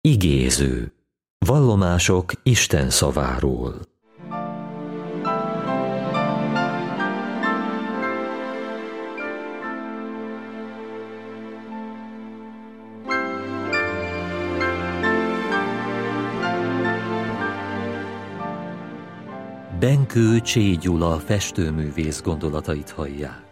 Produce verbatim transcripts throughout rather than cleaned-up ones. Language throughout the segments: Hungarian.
Igéző. Vallomások Isten szaváról. Benkő Csé Gyula festőművész gondolatait hallják.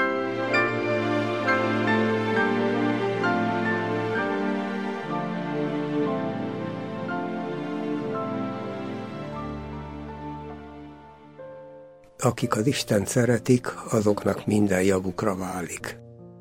Akik az Istent szeretik, azoknak minden javukra válik.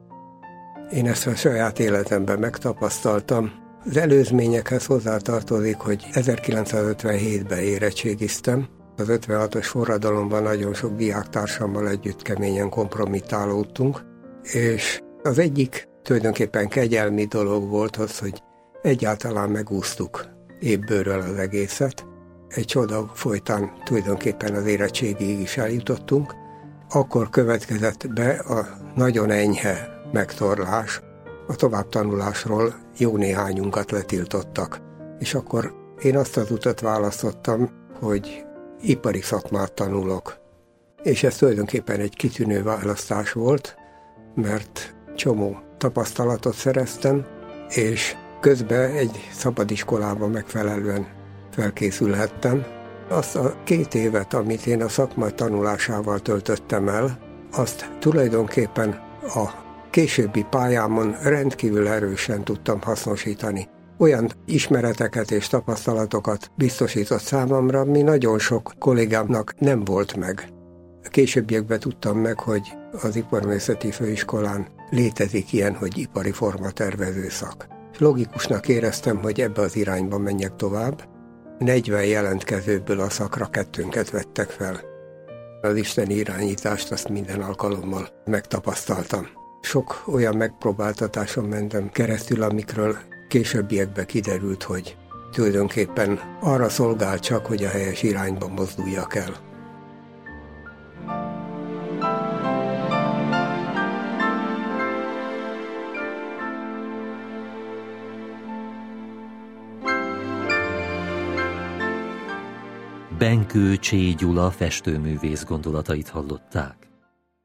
Én ezt a saját életemben megtapasztaltam. Az előzményekhez hozzátartozik, hogy ezerkilencszázötvenhétben érettségiztem. Az ötvenhatos forradalomban nagyon sok diáktársammal együtt keményen kompromittálódtunk, és az egyik tulajdonképpen kegyelmi dolog volt az, hogy egyáltalán megúsztuk ébbőről az egészet. Egy csoda folytán tulajdonképpen az érettségig is eljutottunk. Akkor következett be a nagyon enyhe megtorlás. A továbbtanulásról jó néhányunkat letiltottak. És akkor én azt az utat választottam, hogy ipari szakmát tanulok. És ez tulajdonképpen egy kitűnő választás volt, mert csomó tapasztalatot szereztem, és közben egy szabadiskolában megfelelően felkészülhettem. Azt a két évet, amit én a szakma tanulásával töltöttem el, azt tulajdonképpen a későbbi pályámon rendkívül erősen tudtam hasznosítani. Olyan ismereteket és tapasztalatokat biztosított számomra, ami nagyon sok kollégámnak nem volt meg. A későbbiekben tudtam meg, hogy az Iparművészeti Főiskolán létezik ilyen, hogy ipari formatervező szak. És logikusnak éreztem, hogy ebbe az irányba menjek tovább. negyven jelentkezőből a szakra kettőnket vettek fel. Az isteni irányítást azt minden alkalommal megtapasztaltam. Sok olyan megpróbáltatáson mentem keresztül, amikről későbbiekben kiderült, hogy tulajdonképpen arra szolgál csak, hogy a helyes irányba mozduljak el. Benkő Csé Gyula festőművész gondolatait hallották.